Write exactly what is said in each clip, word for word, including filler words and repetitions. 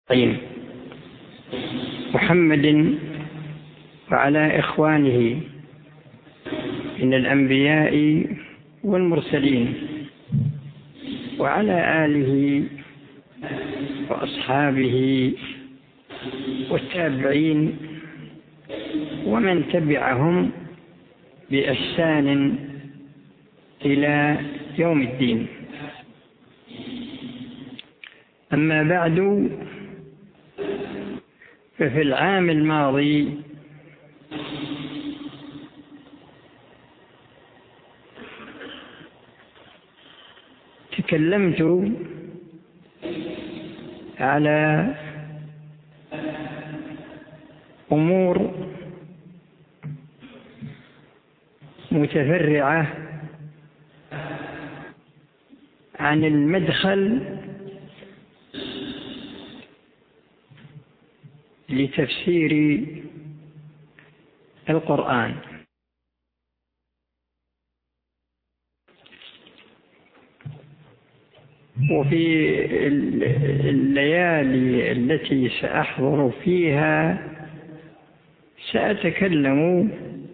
محمد وعلى إخوانه من الأنبياء والمرسلين وعلى آله وأصحابه والتابعين ومن تبعهم بإحسان إلى يوم الدين. أما بعد، ففي العام الماضي تكلمت على أمور متفرعة عن المدخل لتفسير القرآن. وفي الليالي التي سأحضر فيها سأتكلم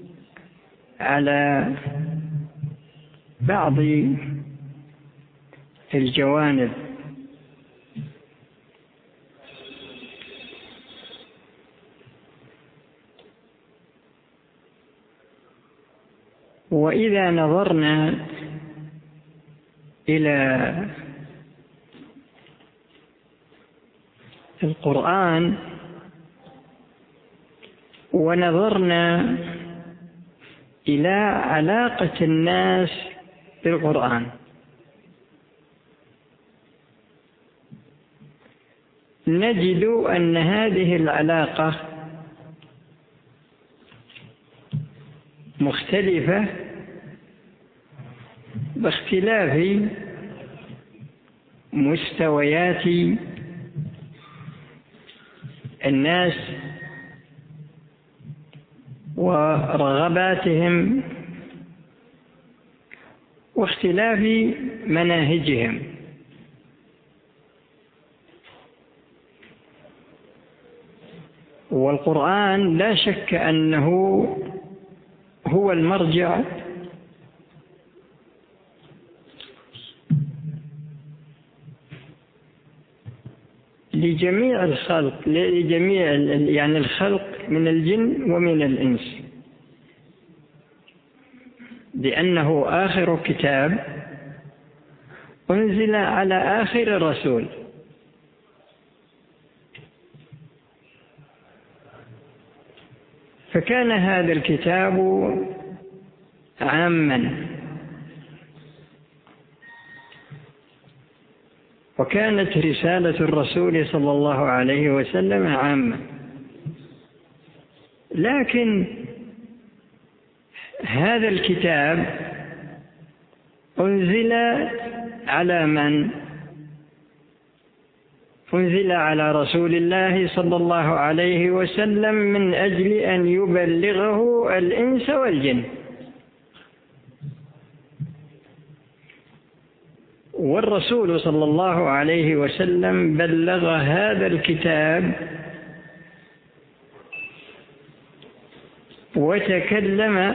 على بعض الجوانب وإذا نظرنا إلى القرآن ونظرنا إلى علاقة الناس بالقرآن نجد أن هذه العلاقة مختلفة باختلاف مستويات الناس ورغباتهم واختلاف مناهجهم. والقرآن لا شك أنه هو المرجع لجميع الخلق لجميع يعني الخلق من الجن ومن الإنس، لأنه آخر كتاب أنزل على آخر رسول. فكان هذا الكتاب عاما، وكانت رسالة الرسول صلى الله عليه وسلم عامة، لكن هذا الكتاب أنزل على من؟ أنزل على رسول الله صلى الله عليه وسلم من أجل أن يبلغه الإنس والجن. والرسول صلى الله عليه وسلم بلغ هذا الكتاب وتكلم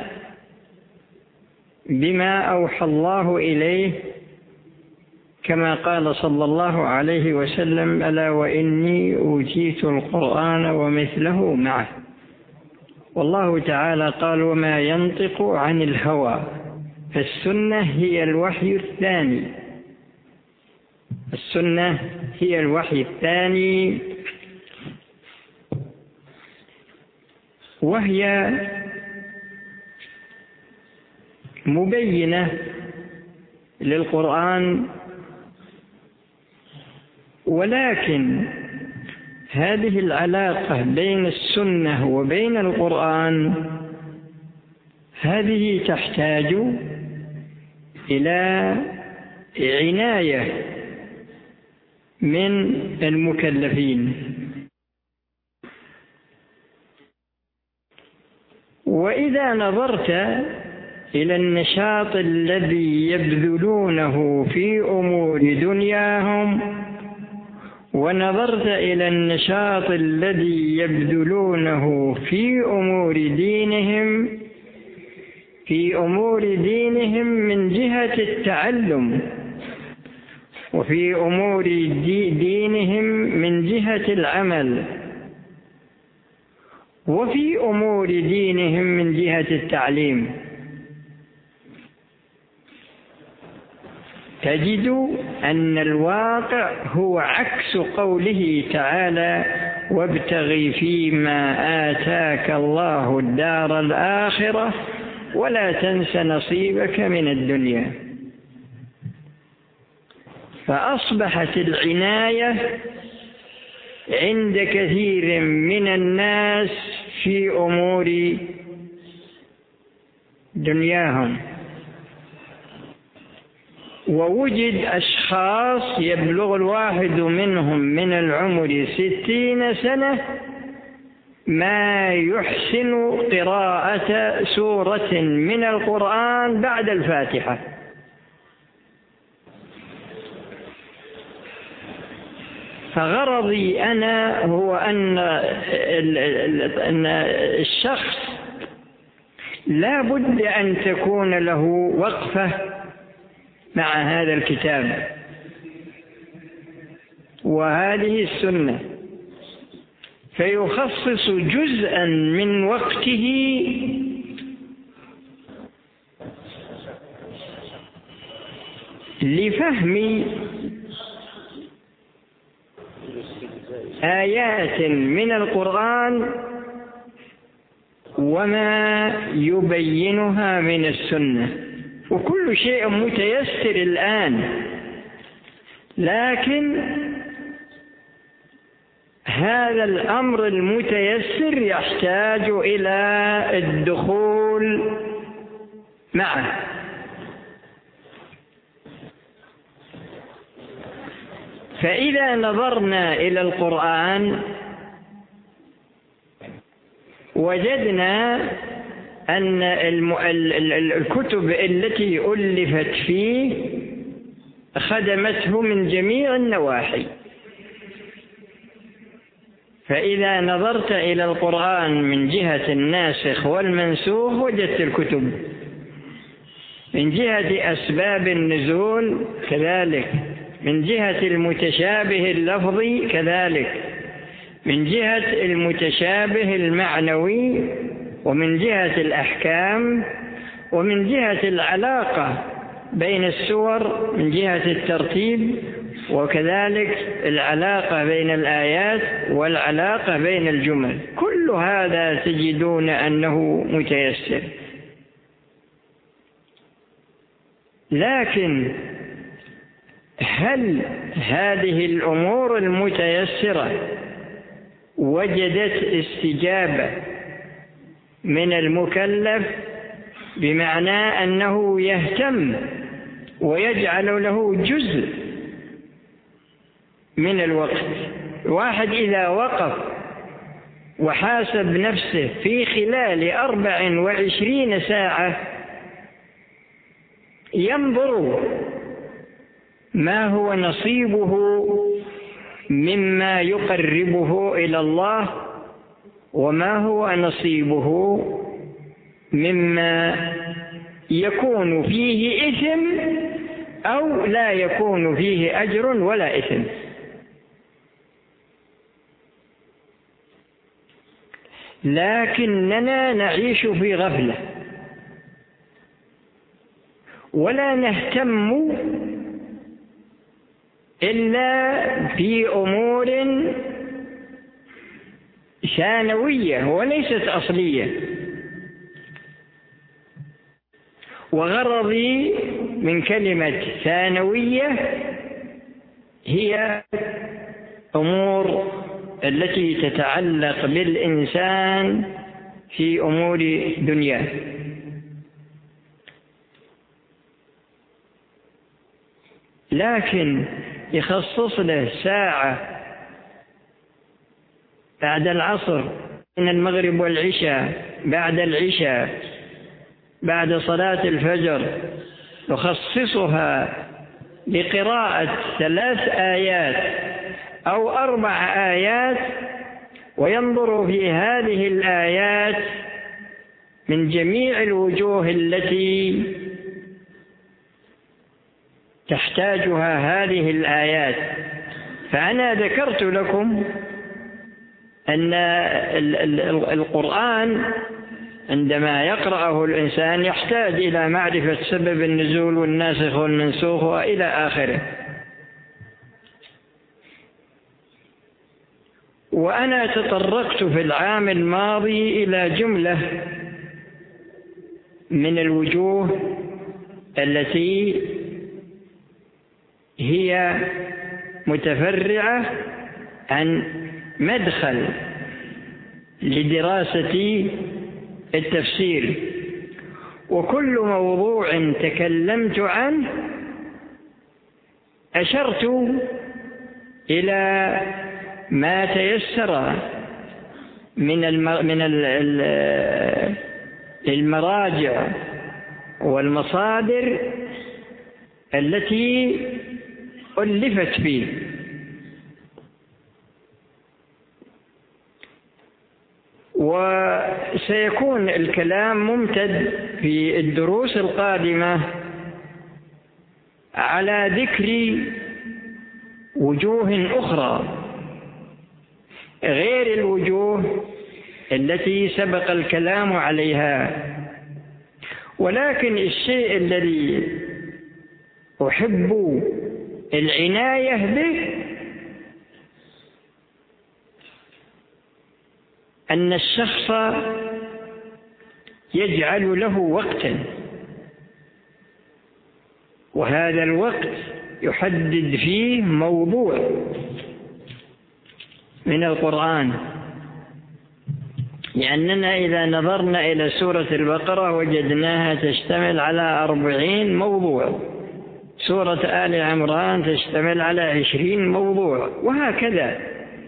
بما أوحى الله إليه، كما قال صلى الله عليه وسلم: ألا وإني أوتيت القرآن ومثله معه. والله تعالى قال: وما ينطق عن الهوى، فالسنة هي الوحي الثاني. السنة هي الوحي الثاني، وهي مبينة للقرآن، ولكن هذه العلاقة بين السنة وبين القرآن هذه تحتاج إلى عناية من المكلفين. وإذا نظرت إلى النشاط الذي يبذلونه في أمور دنياهم ونظرت إلى النشاط الذي يبذلونه في أمور دينهم في أمور دينهم من جهة التعلم، وفي أمور دينهم من جهة العمل، وفي أمور دينهم من جهة التعليم، تجد أن الواقع هو عكس قوله تعالى: وابتغ فيما آتاك الله الدار الآخرة ولا تنس نصيبك من الدنيا. فأصبحت العناية عند كثير من الناس في أمور دنياهم، ووجد أشخاص يبلغ الواحد منهم من العمر ستين سنة ما يحسن قراءة سورة من القرآن بعد الفاتحة. فغرضي أنا هو أن أن الشخص لا بد أن تكون له وقفة مع هذا الكتاب وهذه السنة، فيخصص جزءا من وقته لفهم آيات من القرآن وما يبينها من السنة. وكل شيء متيسر الآن، لكن هذا الأمر المتيسر يحتاج إلى الدخول معه. فإذا نظرنا إلى القرآن وجدنا أن الكتب التي ألفت فيه خدمته من جميع النواحي. فإذا نظرت إلى القرآن من جهة الناسخ والمنسوخ وجدت الكتب، من جهة أسباب النزول كذلك، من جهة المتشابه اللفظي كذلك، من جهة المتشابه المعنوي، ومن جهة الأحكام، ومن جهة العلاقة بين السور من جهة الترتيب، وكذلك العلاقة بين الآيات والعلاقة بين الجمل. كل هذا تجدون أنه متيسر. لكن هل هذه الأمور المتيسرة وجدت استجابة من المكلف، بمعنى أنه يهتم ويجعل له جزء من الوقت؟ واحد إذا وقف وحاسب نفسه في خلال أربع وعشرين ساعة ينظر ما هو نصيبه مما يقربه إلى الله، وما هو نصيبه مما يكون فيه إثم أو لا يكون فيه أجر ولا إثم. لكننا نعيش في غفلة ولا نهتم إلا في أمور ثانوية وليست أصلية. وغرضي من كلمة ثانوية هي أمور التي تتعلق بالإنسان في أمور دنياه. لكن يخصص له ساعة بعد العصر، من المغرب والعشاء، بعد العشاء، بعد صلاة الفجر، يخصصها لقراءة ثلاث آيات أو أربع آيات وينظر في هذه الآيات من جميع الوجوه التي تحتاجها هذه الآيات. فأنا ذكرت لكم أن القرآن عندما يقرأه الإنسان يحتاج إلى معرفة سبب النزول والناسخ والمنسوخ وإلى آخره. وأنا تطرقت في العام الماضي إلى جملة من الوجوه التي هي متفرعة عن مدخل لدراسة التفسير، وكل موضوع تكلمت عنه أشرت إلى ما تيسر من من المراجع والمصادر التي ألفت فيه. وسيكون الكلام ممتد في الدروس القادمة على ذكر وجوه أخرى غير الوجوه التي سبق الكلام عليها. ولكن الشيء الذي أحب العناية به أن الشخص يجعل له وقتا، وهذا الوقت يحدد فيه موضوع من القرآن. لأننا إذا نظرنا إلى سورة البقرة وجدناها تشتمل على أربعين موضوع، سورة آل عمران تشتمل على عشرين موضوع، وهكذا.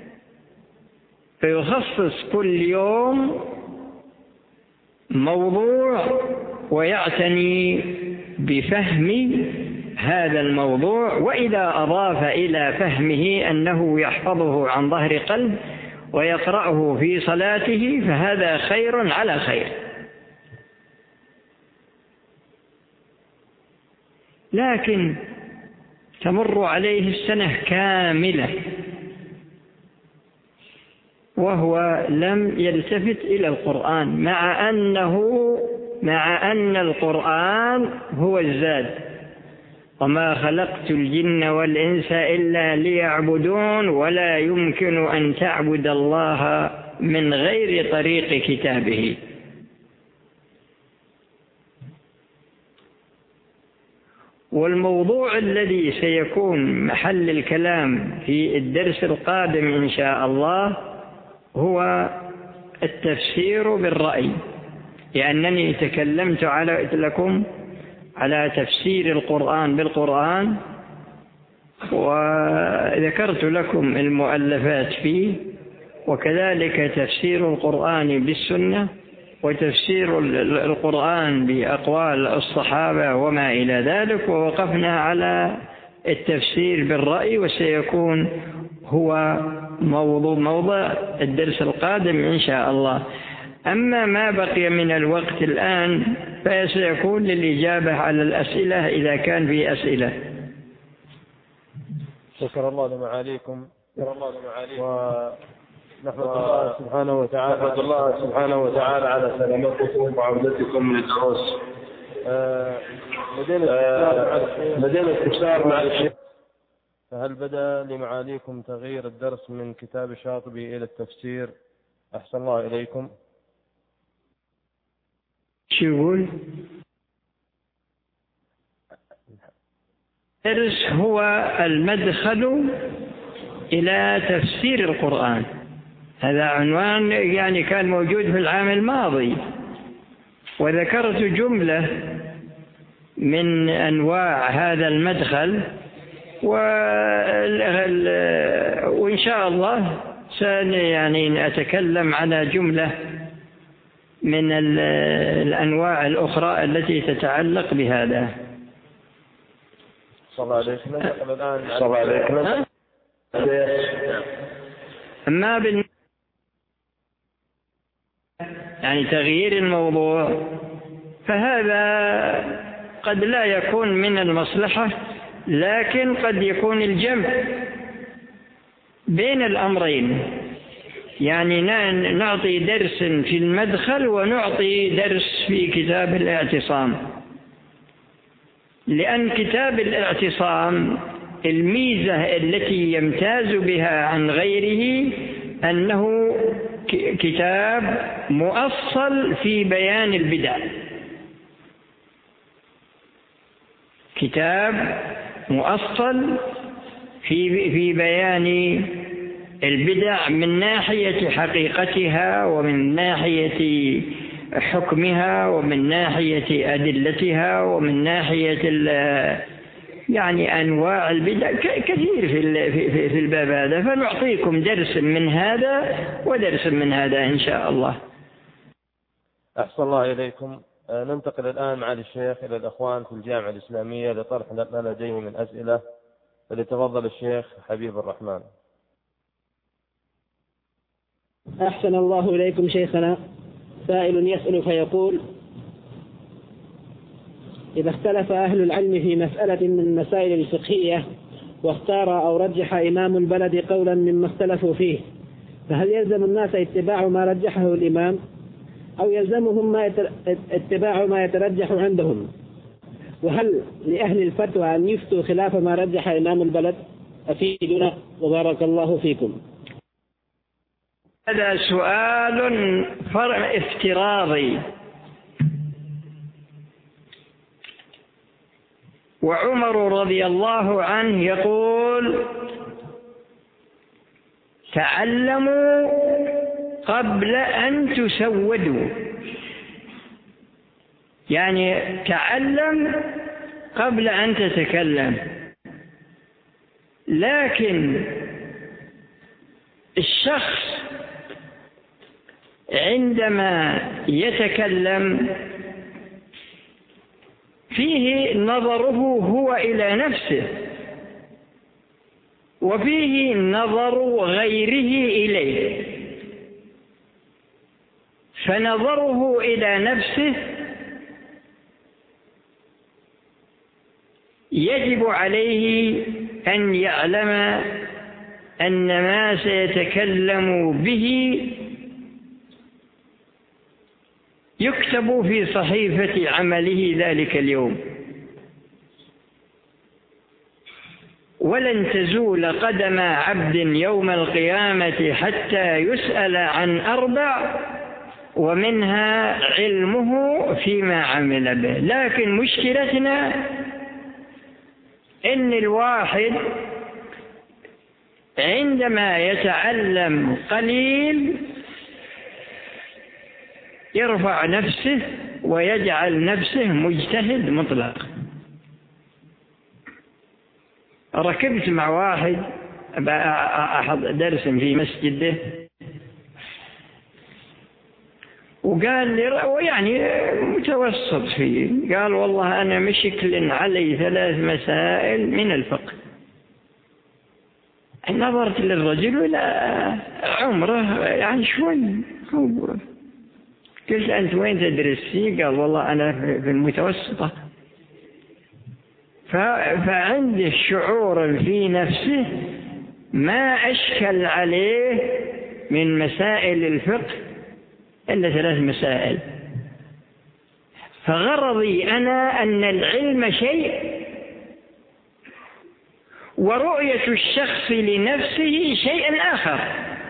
فيخصص كل يوم موضوع ويعتني بفهم هذا الموضوع، وإذا أضاف إلى فهمه أنه يحفظه عن ظهر قلب ويقرأه في صلاته فهذا خير على خير. لكن تمر عليه السنة كاملة وهو لم يلتفت إلى القرآن، مع أنه مع أن القرآن هو الزاد. وما خلقت الجن والإنس إلا ليعبدون، ولا يمكن أن تعبد الله من غير طريق كتابه. والموضوع الذي سيكون محل الكلام في الدرس القادم إن شاء الله هو التفسير بالرأي، لأنني تكلمت على لكم على تفسير القرآن بالقرآن، وذكرت لكم المؤلفات فيه، وكذلك تفسير القرآن بالسنة، وتفسير القرآن بأقوال الصحابة وما إلى ذلك، ووقفنا على التفسير بالرأي، وسيكون هو موضوع موضع الدرس القادم إن شاء الله. أما ما بقي من الوقت الآن فسيكون للإجابة على الأسئلة إذا كان في أسئلة. شكر الله لمعاليكم، ونحمد الله سبحانه وتعالى نحمد الله سبحانه وتعالى على سلامتكم وعودتكم من الدروس. لدينا استفسار مع الشيخ، فهل بدأ لمعاليكم تغيير الدرس من كتاب الشاطبي إلى التفسير؟ أحسن الله إليكم. شو يقول؟ الدرس هو المدخل إلى تفسير القرآن، هذا عنوان يعني كان موجود في العام الماضي، وذكرت جملة من أنواع هذا المدخل، وإن شاء الله سأل يعني أتكلم على جملة من الأنواع الأخرى التي تتعلق بهذا. صلى الله عليه وسلم. الآن صلى الله عليه وسلم. أما بال يعني تغيير الموضوع فهذا قد لا يكون من المصلحة، لكن قد يكون الجمع بين الأمرين، يعني نعطي درس في المدخل ونعطي درس في كتاب الاعتصام. لأن كتاب الاعتصام الميزة التي يمتاز بها عن غيره أنه كتاب مؤصل في بيان البدع، كتاب مؤصل في في بيان البدع من ناحية حقيقتها ومن ناحية حكمها ومن ناحية أدلتها ومن ناحية يعني أنواع البدع كثير في في في الباب هذا. فنعطيكم درس من هذا ودرس من هذا إن شاء الله. أحسن الله إليكم. ننتقل الآن مع الشيخ إلى الأخوان في الجامعة الإسلامية لطرح ما لديه من أسئلة، فليتفضل الشيخ حبيب الرحمن. أحسن الله إليكم شيخنا. سائل يسأل فيقول: إذا اختلف أهل العلم في مسألة من المسائل الفقهية واختار أو رجح إمام البلد قولا مما اختلفوا فيه، فهل يلزم الناس اتباع ما رجحه الإمام أو يلزمهم ما اتباع ما يترجح عندهم؟ وهل لأهل الفتوى أن يفتوا خلاف ما رجح إمام البلد؟ أفيدنا وبارك الله فيكم. هذا سؤال فرع افتراضي، وعمر رضي الله عنه يقول: تعلموا قبل أن تسودوا، يعني تعلم قبل أن تتكلم. لكن الشخص عندما يتكلم فيه نظره هو إلى نفسه وفيه نظر غيره إليه، فنظره إلى نفسه يجب عليه أن يعلم أن ما سيتكلم به يكتب في صحيفة عمله ذلك اليوم، ولن تزول قدم عبد يوم القيامة حتى يسأل عن أربع، ومنها علمه فيما عمل به. لكن مشكلتنا إن الواحد عندما يتعلم قليل يرفع نفسه ويجعل نفسه مجتهد مطلق. ركبت مع واحد أحد درس في مسجده وقال لي، ويعني متوسط فيه، قال: والله أنا مشكل علي ثلاث مسائل من الفقه. نظرت للرجل إلى عمره يعني شوي، قلت: أنت وين تدرس فيه؟ قال: والله أنا في المتوسطة. فعنده شعور في نفسه ما أشكل عليه من مسائل الفقه إلا ثلاث مسائل. فغرضي أنا أن العلم شيء ورؤية الشخص لنفسه شيء آخر.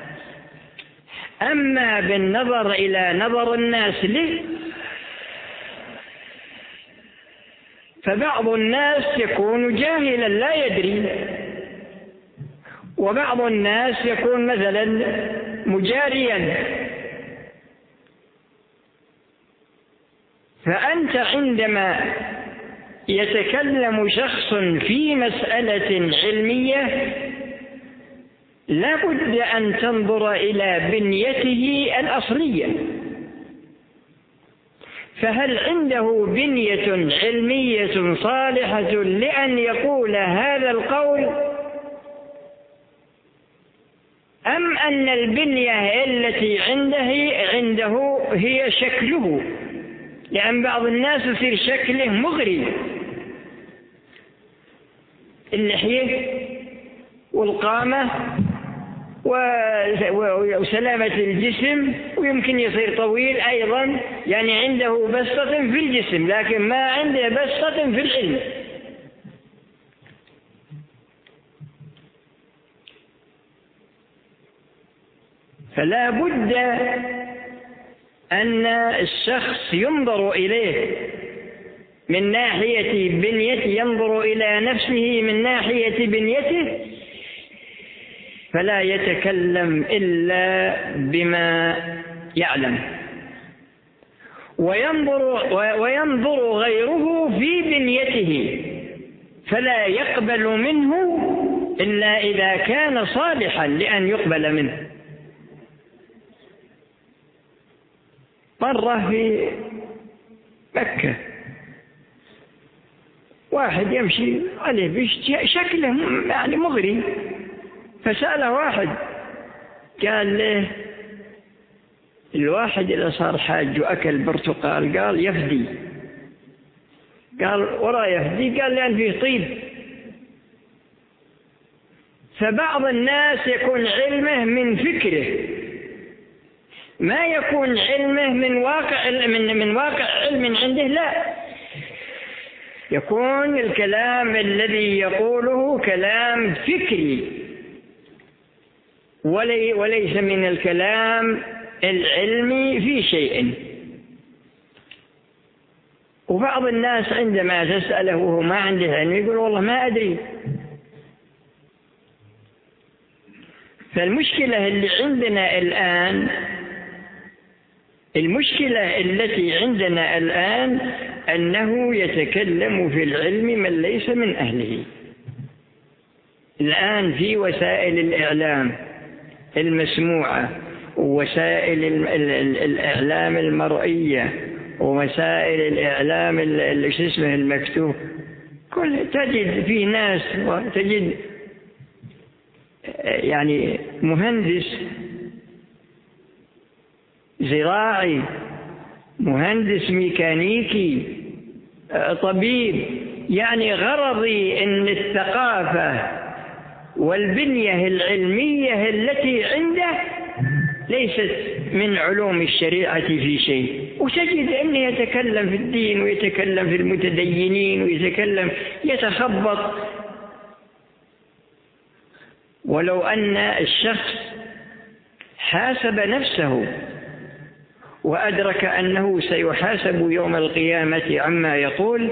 أما بالنظر إلى نظر الناس له، فبعض الناس يكون جاهلا لا يدري، وبعض الناس يكون مثلا مجاريا. فأنت عندما يتكلم شخص في مسألة علمية لا بد أن تنظر إلى بنيته الأصلية، فهل عنده بنية علمية صالحة لأن يقول هذا القول، أم أن البنية التي عنده عنده هي شكله، لأن بعض الناس يصير شكله مغري، اللحية والقامة وسلامة الجسم، ويمكن يصير طويل أيضا، يعني عنده بسطة في الجسم لكن ما عنده بسطة في العلم. فلا بد أن الشخص ينظر إليه من ناحية بنيته، ينظر إلى نفسه من ناحية بنيته، فلا يتكلم إلا بما يعلم، وينظر, وينظر غيره في بنيته، فلا يقبل منه إلا إذا كان صالحا لأن يقبل منه. مرة في مكة واحد يمشي عليه شكله يعني مغري، فسأله واحد قال له الواحد إذا صار حاج وأكل برتقال قال يفدي، قال ولا يفدي، قال لأن فيه طيب. فبعض الناس يكون علمه من فكره، ما يكون علمه من واقع من من واقع علم عنده، لا، يكون الكلام الذي يقوله كلام فكري ولي وليس من الكلام العلمي في شيء. وبعض الناس عندما تسأله وهو ما عنده علم يقول والله ما أدري. فالمشكلة اللي عندنا الآن، المشكلة التي عندنا الآن أنه يتكلم في العلم من ليس من أهله. الآن في وسائل الإعلام المسموعة ووسائل الإعلام المرئية ووسائل الإعلام اسمه المكتوب، كل تجد في ناس، وتجد يعني مهندس زراعي، مهندس ميكانيكي، طبيب، يعني غرضي أن الثقافة والبنية العلمية التي عنده ليست من علوم الشريعة في شيء، وتجد أنه يتكلم في الدين ويتكلم في المتدينين ويتكلم يتخبط. ولو أن الشخص حاسب نفسه وأدرك أنه سيحاسب يوم القيامة عما يقول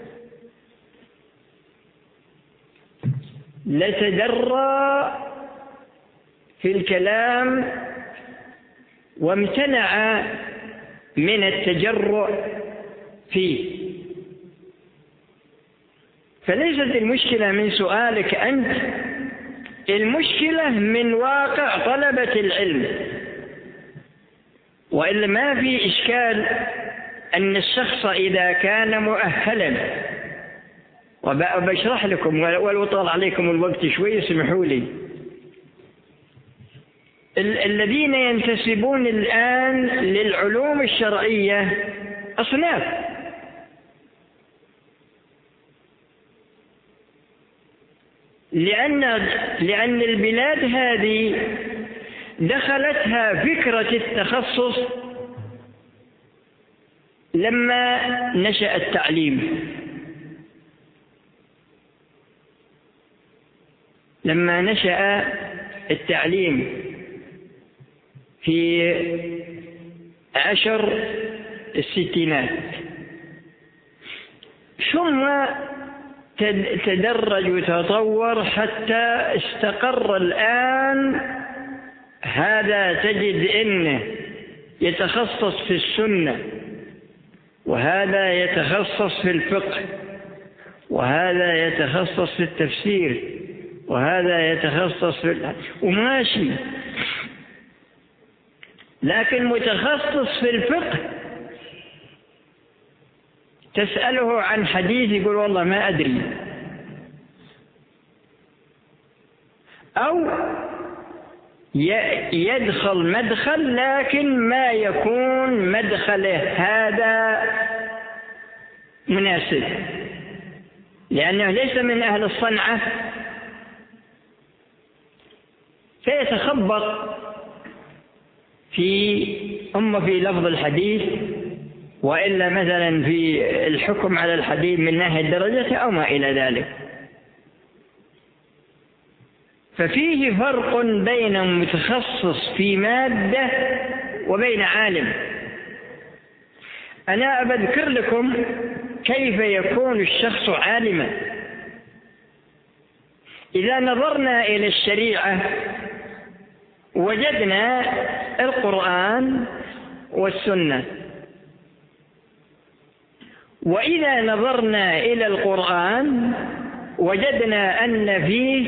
لتدرى في الكلام وامتنع من التجرؤ فيه. فليست المشكلة من سؤالك أنت، المشكلة من واقع طلبة العلم. وإلا ما في إشكال أن الشخص إذا كان مؤهلا، وبشرح لكم ولو طال عليكم الوقت شوي اسمحوا لي، الذين ينتسبون الآن للعلوم الشرعية أصناف، لأن لأن البلاد هذه دخلتها فكرة التخصص لما نشأ التعليم، لما نشأ التعليم في عشر الستينات، ثم تدرج وتطور حتى استقر الآن. هذا تجد إنه يتخصص في السنة، وهذا يتخصص في الفقه، وهذا يتخصص في التفسير، وهذا يتخصص في وماشي. لكن متخصص في الفقه تسأله عن حديث يقول والله ما أدري، أو يدخل مدخل، لكن ما يكون مدخله هذا مناسب، لأنه ليس من أهل الصنعة، فيتخبط في أما في لفظ الحديث، وإلا مثلا في الحكم على الحديث من ناحية درجته أو ما إلى ذلك. ففيه فرق بين متخصص في مادة وبين عالم. أنا أذكر لكم كيف يكون الشخص عالما. إذا نظرنا إلى الشريعة وجدنا القرآن والسنة، وإذا نظرنا إلى القرآن وجدنا أن فيه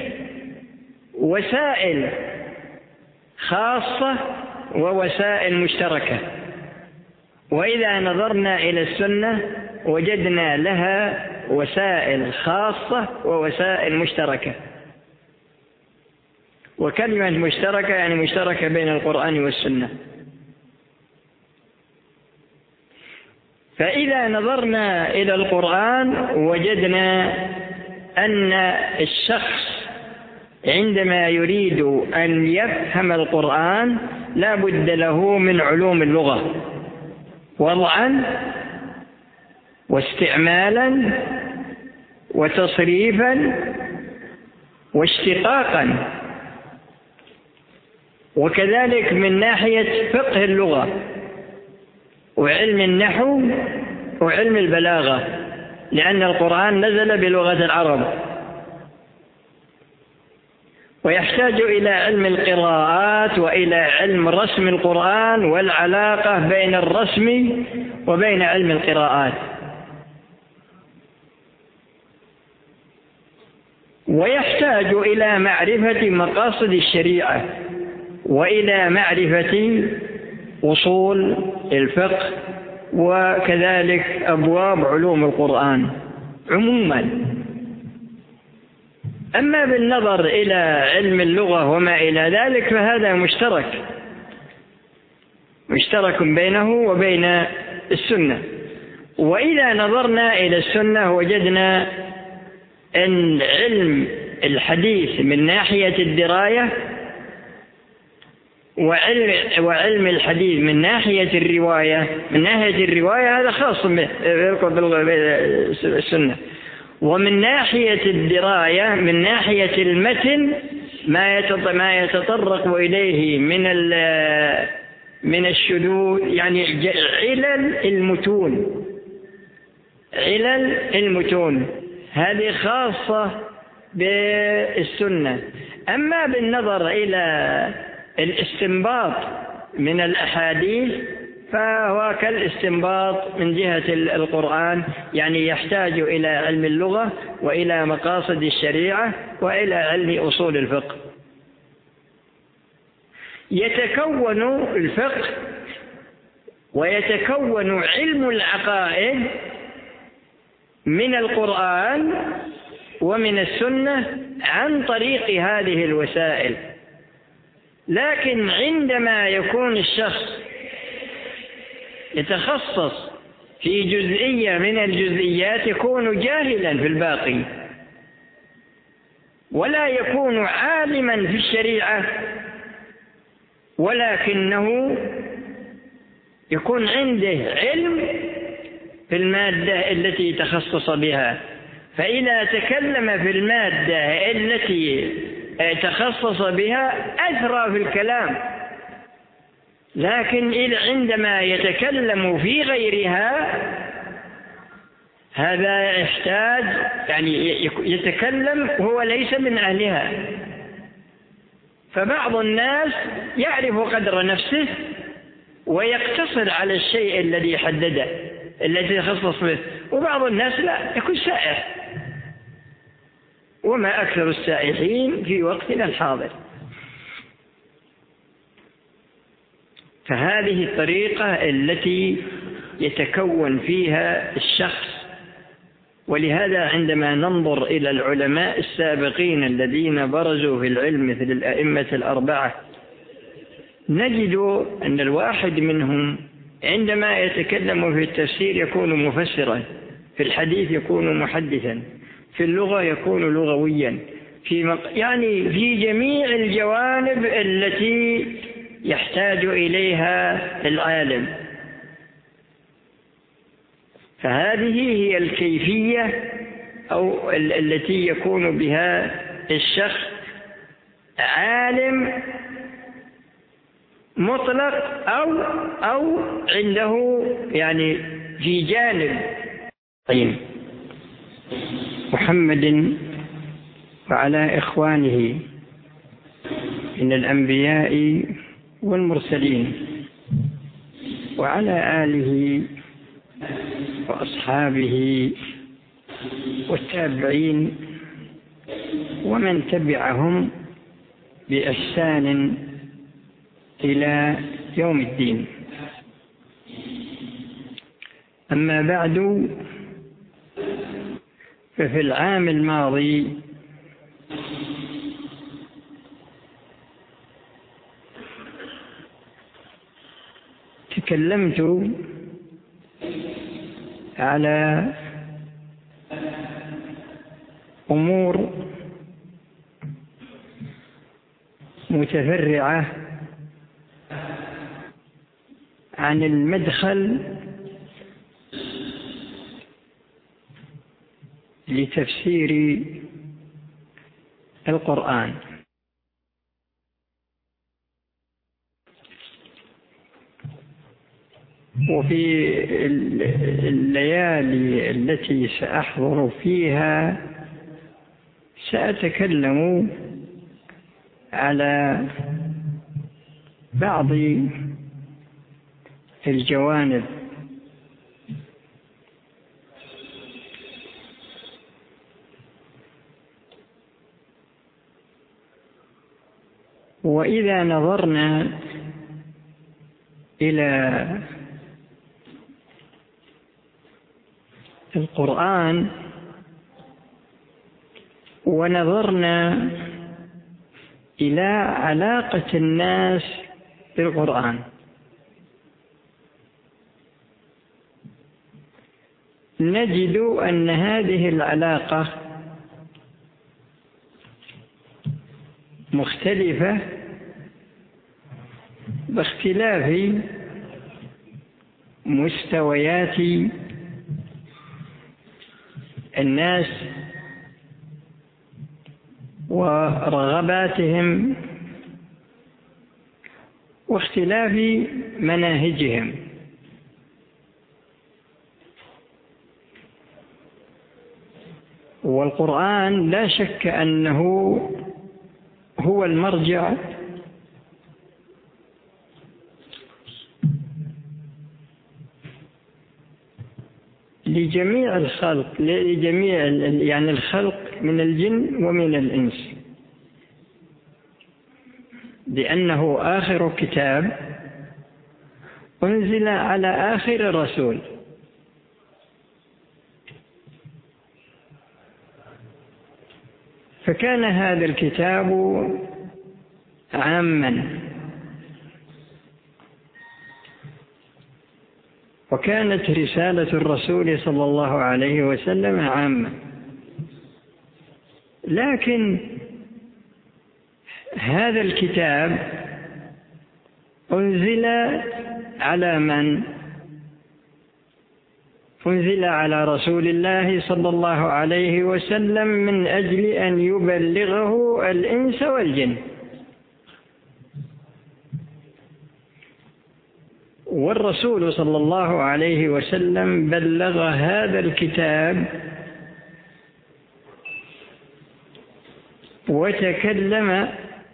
وسائل خاصة ووسائل مشتركة، وإذا نظرنا إلى السنة وجدنا لها وسائل خاصة ووسائل مشتركة. وكلمة مشتركة يعني مشتركة بين القرآن والسنة. فإذا نظرنا إلى القرآن وجدنا أن الشخص عندما يريد أن يفهم القرآن لا بد له من علوم اللغة وضعا واستعمالا وتصريفا واشتقاقا، وكذلك من ناحية فقه اللغة وعلم النحو وعلم البلاغة، لأن القرآن نزل بلغة العرب. ويحتاج إلى علم القراءات وإلى علم رسم القرآن والعلاقة بين الرسم وبين علم القراءات. ويحتاج إلى معرفة مقاصد الشريعة وإلى معرفة أصول الفقه وكذلك أبواب علوم القرآن عموما. أما بالنظر إلى علم اللغة وما إلى ذلك فهذا مشترك مشترك بينه وبين السنة. وإذا نظرنا إلى السنة وجدنا أن علم الحديث من ناحية الدراية وعلم, وعلم الحديث من ناحية الرواية من ناحية الرواية هذا خاص بالسنة. ومن ناحية الدراية من ناحية المتن ما يتطرق إليه من من الشذوذ، يعني علل المتون علل المتون هذه خاصة بالسنة. أما بالنظر إلى الاستنباط من الأحاديث فهو كالاستنباط من جهة القرآن، يعني يحتاج إلى علم اللغة وإلى مقاصد الشريعة وإلى علم أصول الفقه. يتكون الفقه ويتكون علم العقائد من القرآن ومن السنة عن طريق هذه الوسائل. لكن عندما يكون الشخص يتخصص في جزئية من الجزئيات يكون جاهلا في الباقي، ولا يكون عالما في الشريعة، ولكنه يكون عنده علم في المادة التي تخصص بها. فإذا تكلم في المادة التي تخصص بها أثرى في الكلام، لكن عندما يتكلم في غيرها هذا يحتاج يعني يتكلم وهو ليس من أهلها. فبعض الناس يعرف قدر نفسه ويقتصر على الشيء الذي حدده الذي يخصص به، وبعض الناس لا، يكون سائح، وما أكثر السائحين في وقتنا الحاضر. فهذه الطريقة التي يتكون فيها الشخص. ولهذا عندما ننظر إلى العلماء السابقين الذين برزوا في العلم مثل الأئمة الأربعة نجد أن الواحد منهم عندما يتكلم في التفسير يكون مفسرا، في الحديث يكون محدثا، في اللغة يكون لغويا، في مق... يعني في جميع الجوانب التي يحتاج إليها العالم. فهذه هي الكيفية أو ال- التي يكون بها الشخص عالم مطلق أو أو عنده يعني في جانب طيب محمد وعلى إخوانه من الأنبياء والمرسلين وعلى آله وأصحابه والتابعين ومن تبعهم بإحسان إلى يوم الدين. أما بعد، ففي العام الماضي تكلمت على أمور متفرعة عن المدخل لتفسير القرآن. وفي الليالي التي سأحضر فيها سأتكلم على بعض الجوانب وإذا نظرنا إلى القرآن ونظرنا إلى علاقة الناس بالقرآن نجد أن هذه العلاقة مختلفة باختلاف مستويات الناس ورغباتهم واختلاف مناهجهم. والقرآن لا شك أنه هو المرجع لجميع الخلق، لجميع يعني الخلق من الجن ومن الإنس، لأنه آخر كتاب أنزل على آخر رسول. فكان هذا الكتاب عاما، وكانت رسالة الرسول صلى الله عليه وسلم عامة، لكن هذا الكتاب أنزل على من؟ أنزل على رسول الله صلى الله عليه وسلم من أجل أن يبلغه الإنس والجن. والرسول صلى الله عليه وسلم بلغ هذا الكتاب وتكلم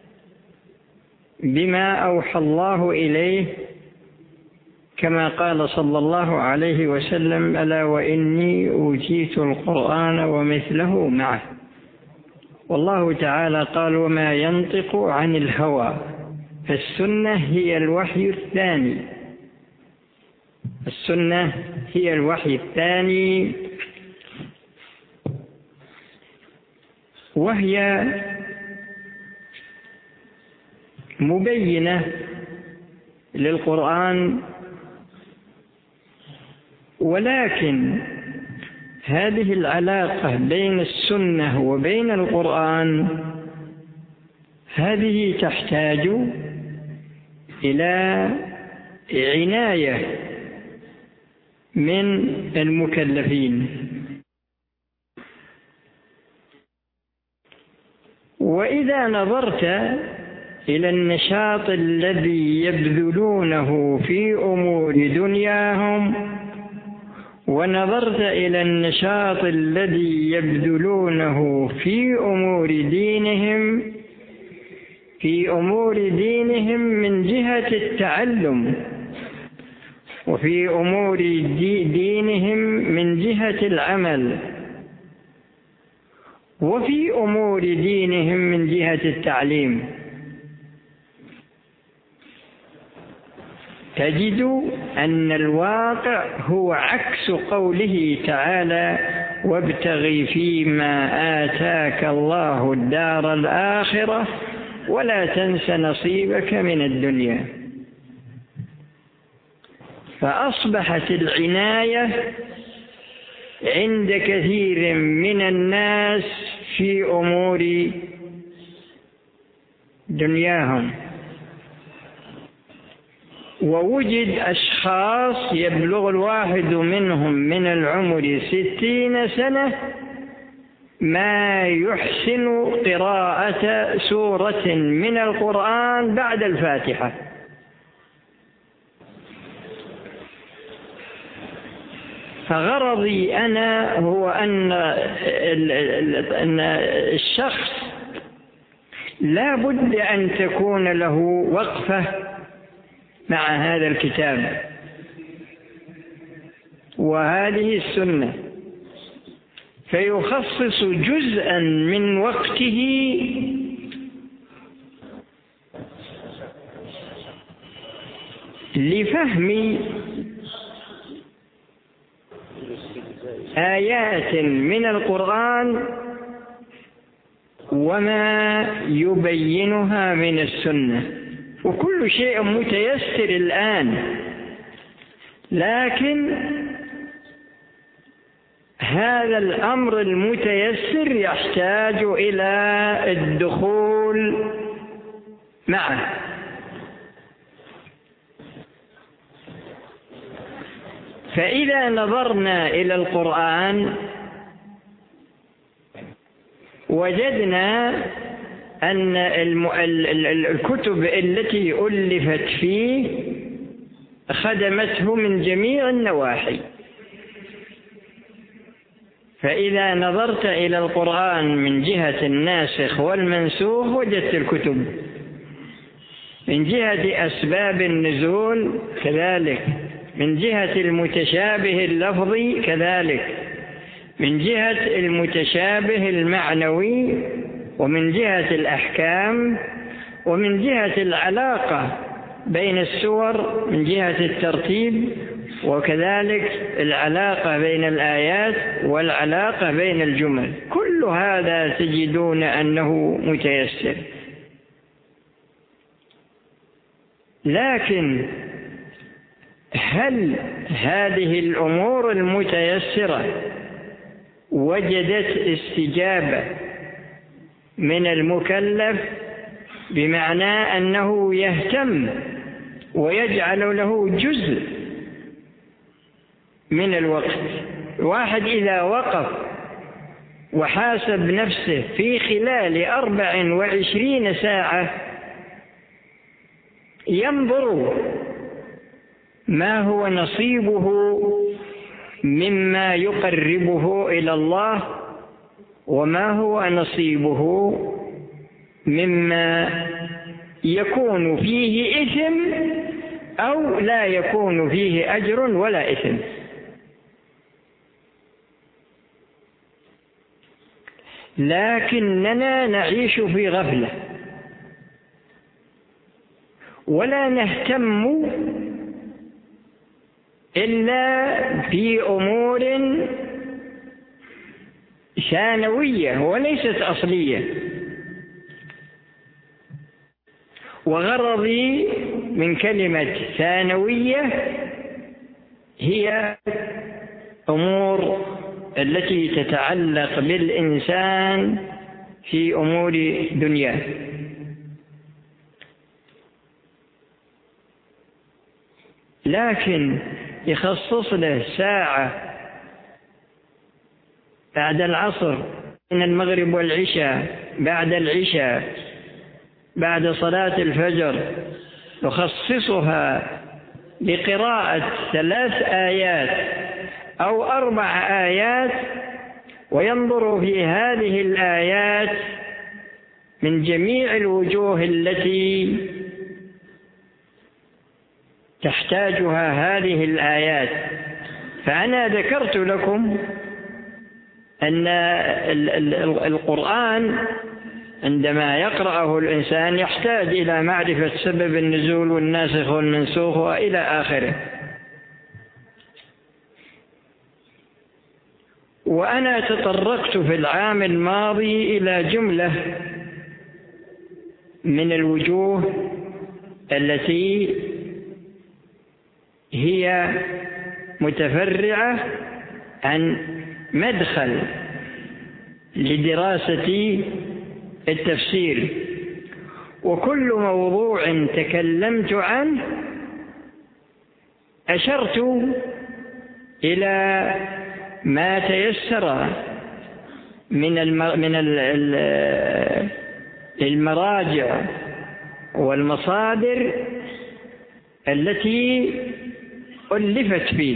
بما أوحى الله إليه، كما قال صلى الله عليه وسلم: ألا وإني أوتيت القرآن ومثله معه. والله تعالى قال: وما ينطق عن الهوى. فالسنة هي الوحي الثاني، السنة هي الوحي الثاني، وهي مبينة للقرآن، ولكن هذه العلاقة بين السنة وبين القرآن هذه تحتاج إلى عناية من المكلفين. وإذا نظرت إلى النشاط الذي يبذلونه في أمور دنياهم ونظرت إلى النشاط الذي يبذلونه في أمور دينهم في أمور دينهم من جهة التعلم، وفي أمور دينهم من جهة العمل، وفي أمور دينهم من جهة التعليم، تجد أن الواقع هو عكس قوله تعالى: وابتغ فيما آتاك الله الدار الآخرة ولا تنس نصيبك من الدنيا. فأصبحت العناية عند كثير من الناس في أمور دنياهم، ووجد أشخاص يبلغ الواحد منهم من العمر ستين سنة ما يحسن قراءة سورة من القرآن بعد الفاتحة. فغرضي أنا هو أن الشخص لا بد أن تكون له وقفة مع هذا الكتاب وهذه السنة، فيخصص جزءا من وقته لفهم آيات من القرآن وما يبينها من السنة. وكل شيء متيسر الآن، لكن هذا الأمر المتيسر يحتاج إلى الدخول معه. فإذا نظرنا إلى القرآن وجدنا أن الكتب التي ألفت فيه خدمته من جميع النواحي. فإذا نظرت إلى القرآن من جهة الناسخ والمنسوخ وجدت الكتب، من جهة أسباب النزول كذلك، من جهة المتشابه اللفظي كذلك، من جهة المتشابه المعنوي، ومن جهة الأحكام، ومن جهة العلاقة بين السور من جهة الترتيب، وكذلك العلاقة بين الآيات والعلاقة بين الجمل. كل هذا تجدون أنه متيسر. لكن هل هذه الأمور المتيسرة وجدت استجابة من المكلف بمعنى أنه يهتم ويجعل له جزء من الوقت؟ واحد إذا وقف وحاسب نفسه في خلال أربع وعشرين ساعة ينظر ما هو نصيبه مما يقربه إلى الله، وما هو نصيبه مما يكون فيه إثم أو لا يكون فيه أجر ولا إثم. لكننا نعيش في غفلة ولا نهتم إلا في أمور ثانوية وليست أصلية. وغرضي من كلمة ثانوية هي أمور التي تتعلق بالإنسان في أمور دنياه. لكن يخصص له ساعة بعد العصر، من المغرب والعشاء، بعد العشاء، بعد صلاة الفجر، يخصصها لقراءة ثلاث آيات أو أربع آيات، وينظر في هذه الآيات من جميع الوجوه التي تحتاجها هذه الآيات. فأنا ذكرت لكم أن القرآن عندما يقرأه الإنسان يحتاج إلى معرفة سبب النزول والناسخ والمنسوخ وإلى آخره. وأنا تطرقت في العام الماضي إلى جملة من الوجوه التي هي متفرعة عن مدخل لدراسة التفسير، وكل موضوع تكلمت عنه أشرت إلى ما تيسر من من المراجع والمصادر التي ألفت فيه.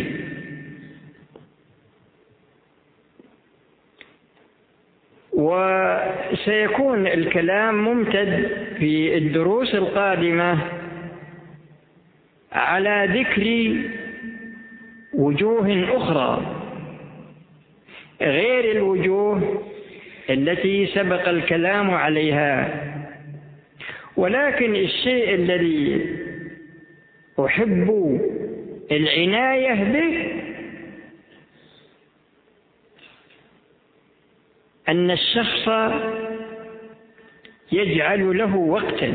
وسيكون الكلام ممتد في الدروس القادمة على ذكر وجوه أخرى غير الوجوه التي سبق الكلام عليها. ولكن الشيء الذي أحب العناية به أن الشخص يجعل له وقتا،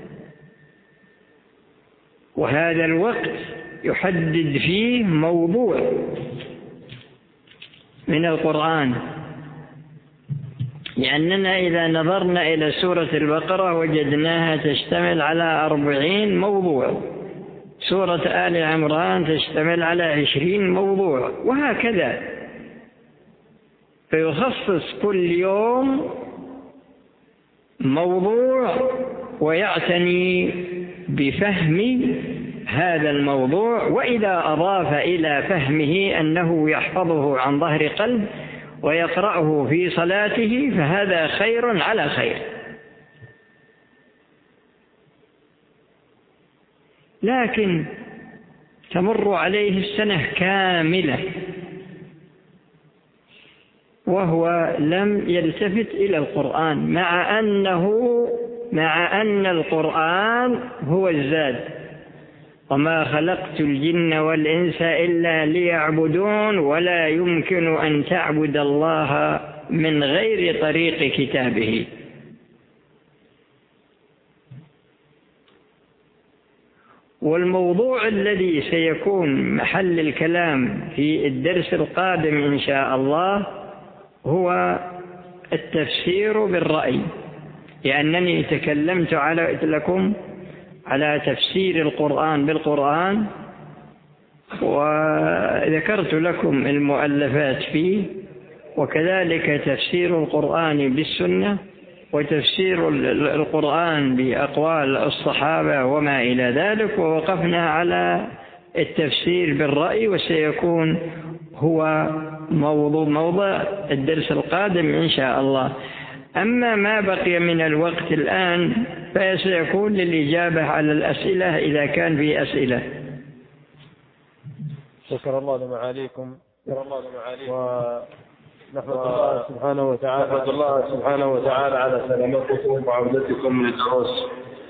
وهذا الوقت يحدد فيه موضوع من القرآن، لأننا إذا نظرنا إلى سورة البقرة وجدناها تشتمل على أربعين موضوع، سورة آل عمران تشتمل على عشرين موضوع، وهكذا. فيخصص كل يوم موضوع ويعتني بفهم هذا الموضوع، وإذا أضاف إلى فهمه أنه يحفظه عن ظهر قلب ويقرأه في صلاته فهذا خير على خير. لكن تمر عليه السنة كاملة وهو لم يلتفت إلى القرآن، مع أنه مع أن القرآن هو الزاد. وما خلقت الجن والإنس إلا ليعبدون، ولا يمكن أن تعبد الله من غير طريق كتابه. والموضوع الذي سيكون محل الكلام في الدرس القادم إن شاء الله هو التفسير بالرأي، لأنني تكلمت على لكم على تفسير القرآن بالقرآن، وذكرت لكم المؤلفات فيه، وكذلك تفسير القرآن بالسنة، وتفسير القرآن بأقوال الصحابة وما إلى ذلك، ووقفنا على التفسير بالرأي، وسيكون هو موضوع موضع الدرس القادم إن شاء الله. أما ما بقي من الوقت الآن فسيكون للإجابة على الأسئلة إذا كان في أسئلة. شكر الله لمعاليكم، ونحمد الله سبحانه وتعالى نحمد الله سبحانه وتعالى على سلامتكم وعودتكم من الدروس.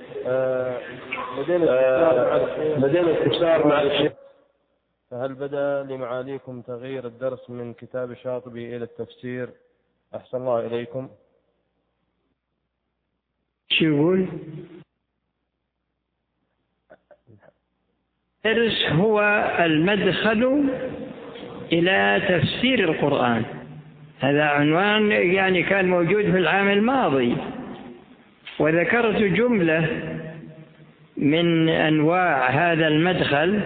لدينا استفسار مع الشيخ. فهل بدأ لمعاليكم تغيير الدرس من كتاب الشاطبي إلى التفسير؟ أحسن الله إليكم. شو يقول؟ الدرس هو المدخل إلى تفسير القرآن. هذا عنوان يعني كان موجود في العام الماضي، وذكرت جملة من أنواع هذا المدخل،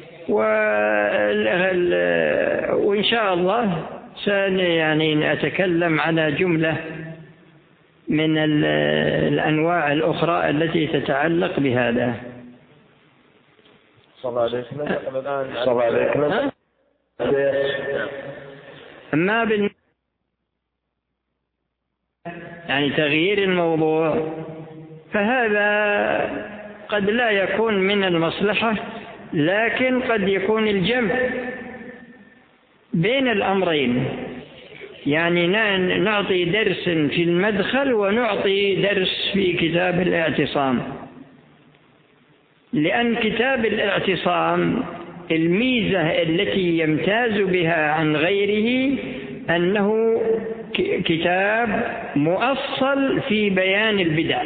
وإن شاء الله سن يعني أتكلم على جملة من الأنواع الأخرى التي تتعلق بهذا. صلى الله عليه وسلم. الآن صلى الله عليه وسلم. أما بال يعني تغيير الموضوع فهذا قد لا يكون من المصلحة، لكن قد يكون الجمع بين الأمرين، يعني نعطي درس في المدخل ونعطي درس في كتاب الاعتصام. لأن كتاب الاعتصام الميزة التي يمتاز بها عن غيره أنه كتاب مؤصل في بيان البدع،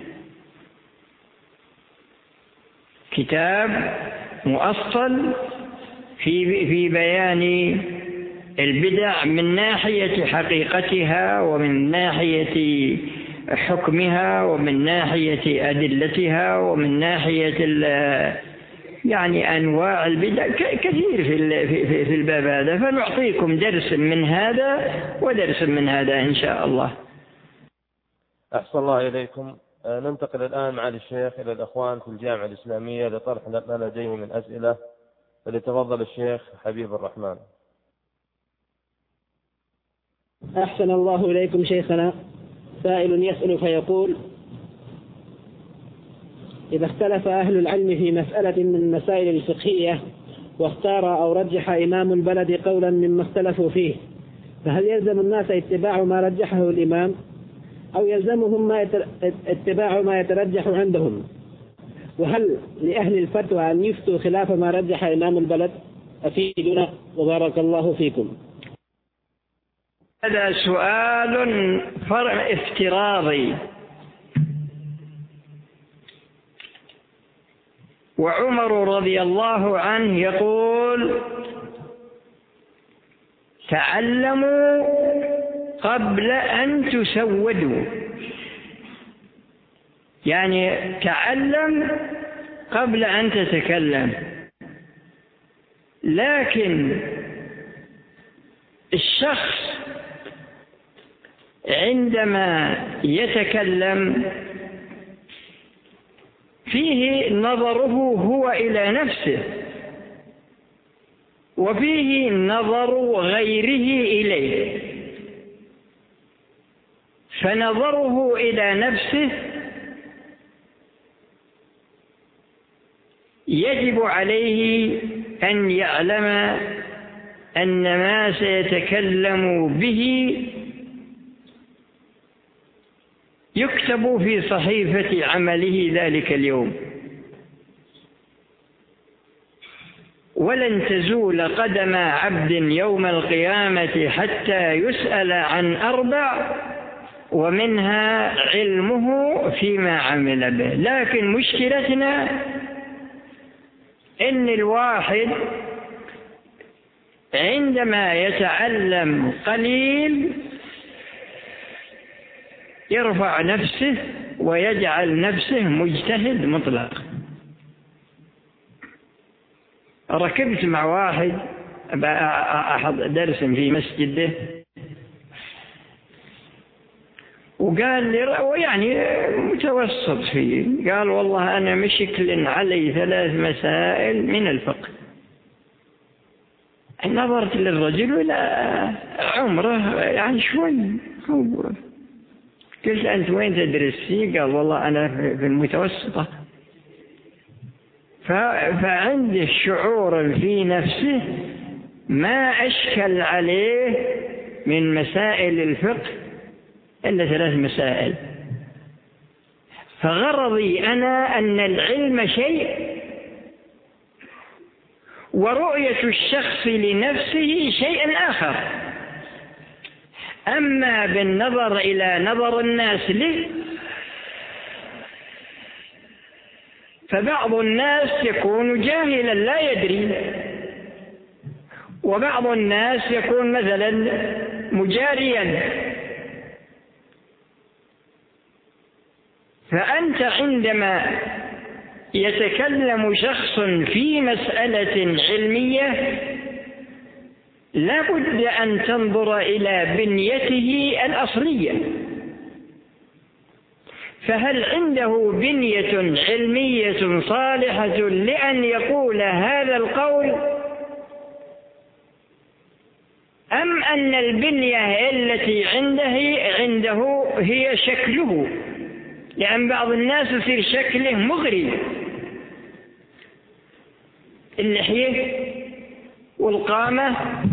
كتاب مؤصل في في بيان البدع من ناحية حقيقتها ومن ناحية حكمها ومن ناحية أدلتها ومن ناحية يعني أنواع البدع كثير في في الباب هذا، فنعطيكم درس من هذا ودرس من هذا إن شاء الله. أحسن الله إليكم. ننتقل الآن مع الشيخ إلى الأخوان في الجامعة الإسلامية لطرح ما لديه من أسئلة، فليتفضل الشيخ حبيب الرحمن. أحسن الله إليكم شيخنا. سائل يسأل فيقول: إذا اختلف أهل العلم في مسألة من المسائل الفقهية واختار أو رجح إمام البلد قولا مما اختلفوا فيه، فهل يلزم الناس اتباع ما رجحه الإمام أو يلزمهم ما اتباع ما يترجح عندهم؟ وهل لأهل الفتوى أن يفتوا خلاف ما رجح إمام البلد؟ أفيدنا وبارك الله فيكم. هذا سؤال فرع افتراضي، وعمر رضي الله عنه يقول: تعلموا قبل أن تسودوا، يعني تعلم قبل أن تتكلم. لكن الشخص عندما يتكلم فيه نظره هو إلى نفسه وفيه نظر غيره إليه، فنظره إلى نفسه يجب عليه أن يعلم أن ما سيتكلم به يكتب في صحيفة عمله ذلك اليوم، ولن تزول قدم عبد يوم القيامة حتى يسأل عن أربع، ومنها علمه فيما عمل به. لكن مشكلتنا إن الواحد عندما يتعلم قليل يرفع نفسه ويجعل نفسه مجتهد مطلق. ركبت مع واحد أحد درس في مسجده وقال لي، ويعني متوسط فيه، قال: والله أنا مشكل علي ثلاث مسائل من الفقه. نظرت للرجل إلى عمره يعني شوي، قلت: أنت وين تدرس فيه؟ قال: والله أنا في المتوسطة. فعنده الشعور في نفسه ما أشكل عليه من مسائل الفقه إلا ثلاث مسائل. فغرضي أنا أن العلم شيء ورؤية الشخص لنفسه شيء آخر. أما بالنظر إلى نظر الناس له فبعض الناس يكون جاهلا لا يدري، وبعض الناس يكون مثلا مجاريا. فأنت عندما يتكلم شخص في مسألة علمية لا بد أن تنظر إلى بنيته الأصلية، فهل عنده بنية علمية صالحة لأن يقول هذا القول، أم أن البنية التي عنده عنده هي شكله؟ لأن بعض الناس يصير شكله مغري، اللحية والقامة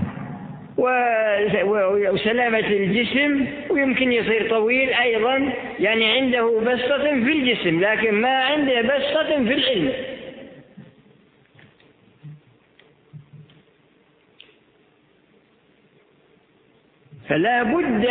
وسلامة الجسم، ويمكن يصير طويل أيضا، يعني عنده بسطة في الجسم لكن ما عنده بسطة في العلم. فلا بد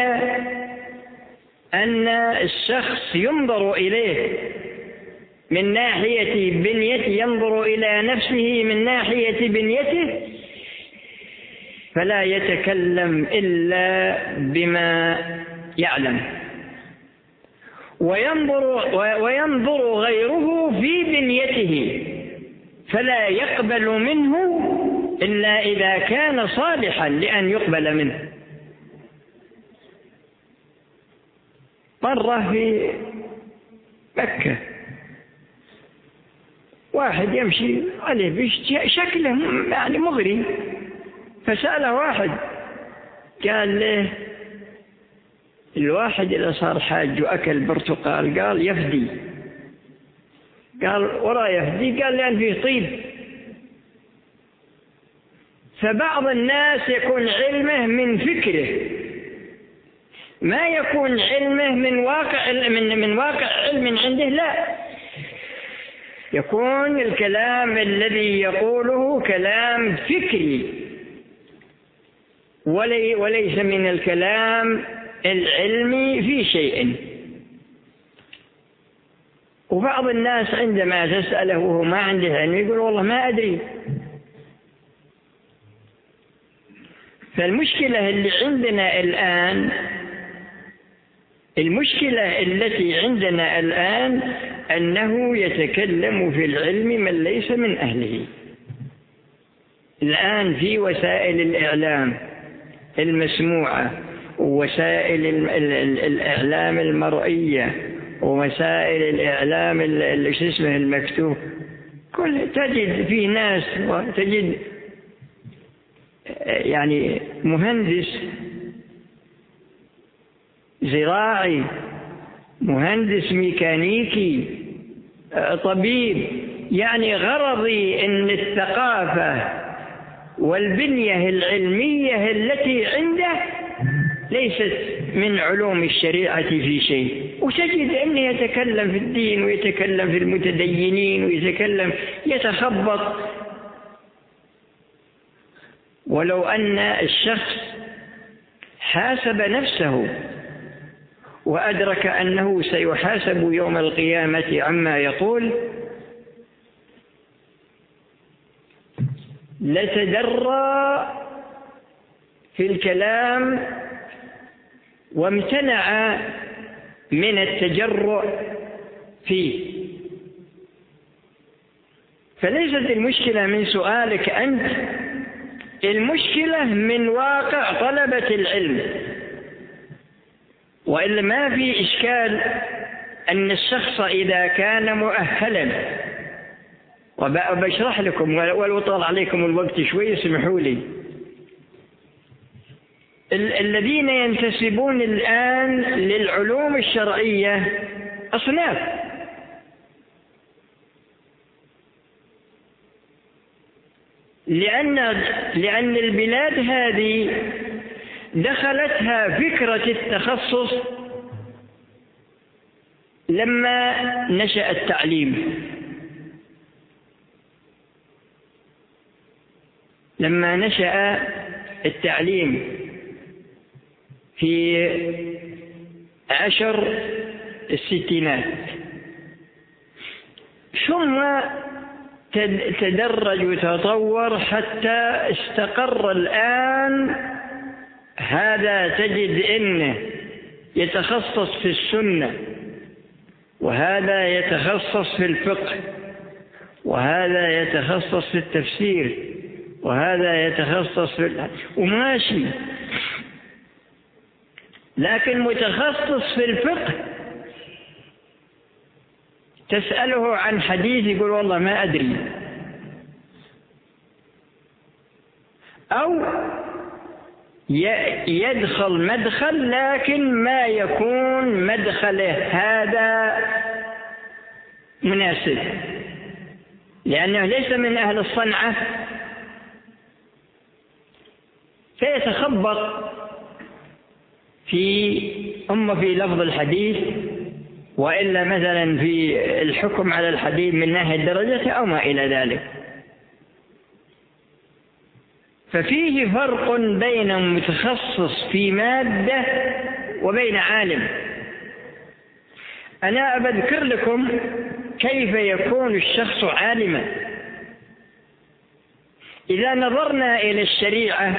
أن الشخص ينظر إليه من ناحية بنيته، ينظر إلى نفسه من ناحية بنيته، فلا يتكلم إلا بما يعلم، وينظر, وينظر غيره في بنيته، فلا يقبل منه إلا إذا كان صالحا لأن يقبل منه. مرة في مكة واحد يمشي عليه شكله يعني مغري، فسأله واحد قال له الواحد إذا صار حاج وأكل برتقال قال يفدي، قال ولا يفدي، قال لأن فيه طيب. فبعض الناس يكون علمه من فكره، ما يكون علمه من واقع من من واقع علم عنده، لا، يكون الكلام الذي يقوله كلام فكري ولي وليس من الكلام العلمي في شيء. وبعض الناس عندما تسأله وهو ما عنده علم يقول والله ما أدري. فالمشكلة اللي عندنا الآن، المشكلة التي عندنا الآن أنه يتكلم في العلم من ليس من أهله. الآن في وسائل الإعلام المسموعة ووسائل الإعلام المرئية ووسائل الإعلام اللي اسمه المكتوب، كل تجد في ناس، تجد يعني مهندس زراعي، مهندس ميكانيكي، طبيب، يعني غرضي أن الثقافة والبنية العلمية التي عنده ليست من علوم الشريعة في شيء، وتجد أنه يتكلم في الدين ويتكلم في المتدينين ويتكلم يتخبط. ولو أن الشخص حاسب نفسه وأدرك أنه سيحاسب يوم القيامة عما يقول لتدرى في الكلام وامتنع من التجرؤ فيه. فليست المشكلة من سؤالك أنت، المشكلة من واقع طلبة العلم. وإلا ما في إشكال أن الشخص إذا كان مؤهلا، وبشرح لكم ولو طال عليكم الوقت شوي اسمحوا لي، الذين ينتسبون الآن للعلوم الشرعية أصناف، لأن لأن البلاد هذه دخلتها فكرة التخصص لما نشأ التعليم، لما نشأ التعليم في عشر الستينات ثم تدرج وتطور حتى استقر الآن هذا تجد إنه يتخصص في السنة، وهذا يتخصص في الفقه، وهذا يتخصص في التفسير، وهذا يتخصص في وماشي. لكن متخصص في الفقه تسأله عن حديث يقول والله ما أدري، أو يدخل مدخل لكن ما يكون مدخله هذا مناسب، لأنه ليس من أهل الصنعة، فيتخبط في أما في لفظ الحديث، وإلا مثلا في الحكم على الحديث من ناحية درجته أو ما إلى ذلك. ففيه فرق بين متخصص في مادة وبين عالم. أنا أذكر لكم كيف يكون الشخص عالما. إذا نظرنا إلى الشريعة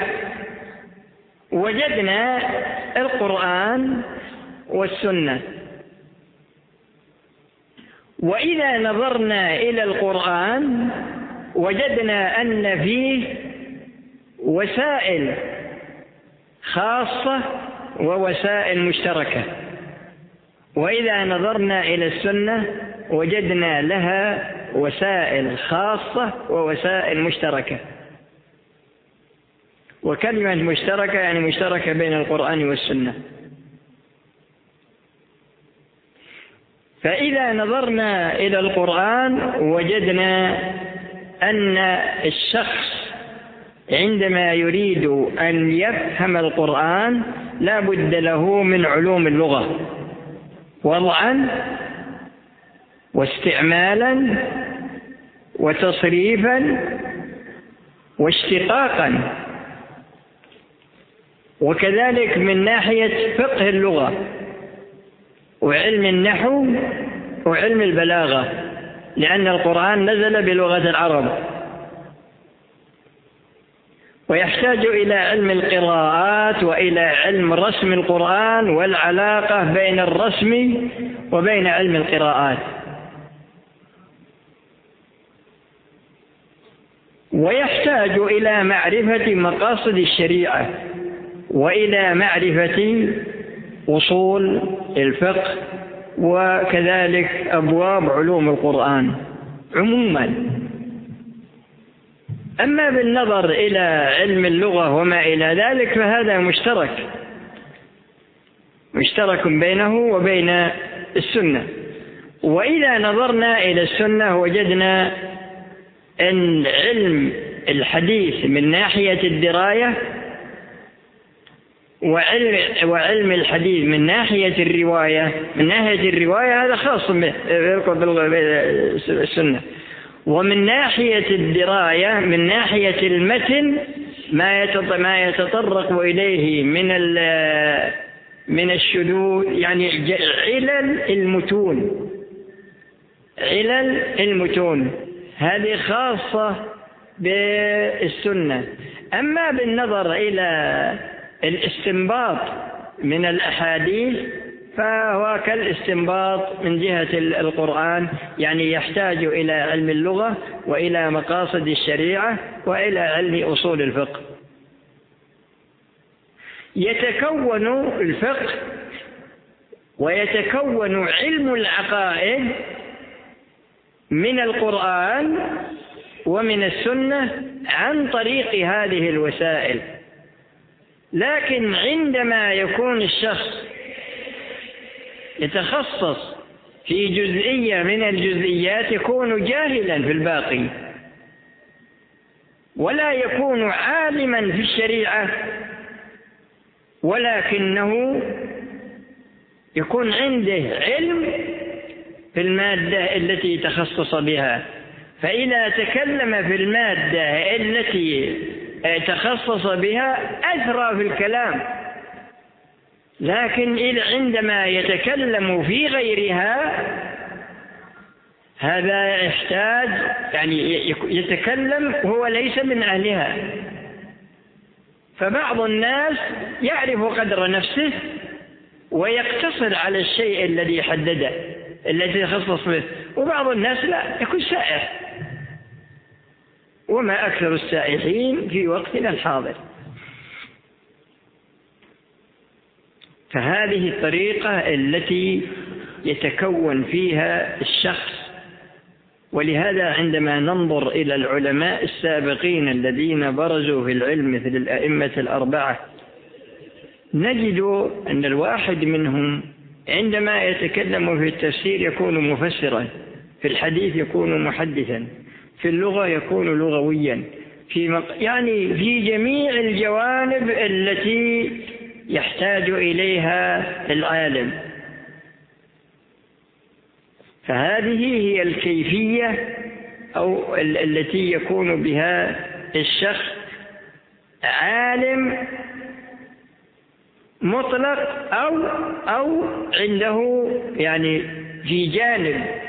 وجدنا القرآن والسنة، وإذا نظرنا إلى القرآن وجدنا أن فيه وسائل خاصة ووسائل مشتركة، وإذا نظرنا إلى السنة وجدنا لها وسائل خاصة ووسائل مشتركة. وكلمة مشتركة يعني مشتركة بين القرآن والسنة. فإذا نظرنا إلى القرآن وجدنا أن الشخص عندما يريد أن يفهم القرآن لا بد له من علوم اللغة وضعا واستعمالا وتصريفا واشتقاقا، وكذلك من ناحية فقه اللغة وعلم النحو وعلم البلاغة، لأن القرآن نزل بلغة العرب. ويحتاج إلى علم القراءات وإلى علم رسم القرآن والعلاقة بين الرسم وبين علم القراءات. ويحتاج إلى معرفة مقاصد الشريعة وإلى معرفة أصول الفقه وكذلك أبواب علوم القرآن عموما. أما بالنظر إلى علم اللغة وما إلى ذلك فهذا مشترك مشترك بينه وبين السنة. وإذا نظرنا إلى السنة وجدنا أن علم الحديث من ناحية الدراية وعلم, وعلم الحديث من ناحية الرواية من ناحية الرواية هذا خاص بالسنة. ومن ناحية الدراية من ناحية المتن ما يتطرق إليه من من الشذوذ، يعني علل المتون علل المتون هذه خاصة بالسنة. أما بالنظر إلى الاستنباط من الأحاديث فهو كالاستنباط من جهة القرآن، يعني يحتاج إلى علم اللغة وإلى مقاصد الشريعة وإلى علم أصول الفقه. يتكون الفقه ويتكون علم العقائد من القرآن ومن السنة عن طريق هذه الوسائل. لكن عندما يكون الشخص يتخصص في جزئية من الجزئيات يكون جاهلا في الباقي، ولا يكون عالما في الشريعة، ولكنه يكون عنده علم في المادة التي تخصص بها. فإذا تكلم في المادة التي تخصص بها أثرى في الكلام، لكن إذا عندما يتكلم في غيرها هذا يحتاج يعني يتكلم وهو ليس من أهلها. فبعض الناس يعرف قدر نفسه ويقتصر على الشيء الذي حدده الذي يخصص به، وبعض الناس لا، يكون سائح، وما أكثر السائحين في وقتنا الحاضر. فهذه الطريقة التي يتكون فيها الشخص. ولهذا عندما ننظر إلى العلماء السابقين الذين برزوا في العلم مثل الأئمة الأربعة، نجد أن الواحد منهم عندما يتكلم في التفسير يكون مفسرا، في الحديث يكون محدثا، في اللغة يكون لغويا، في مق... يعني في جميع الجوانب التي يحتاج إليها العالم. فهذه هي الكيفية أو التي يكون بها الشخص عالم مطلق أو أو عنده يعني في جانب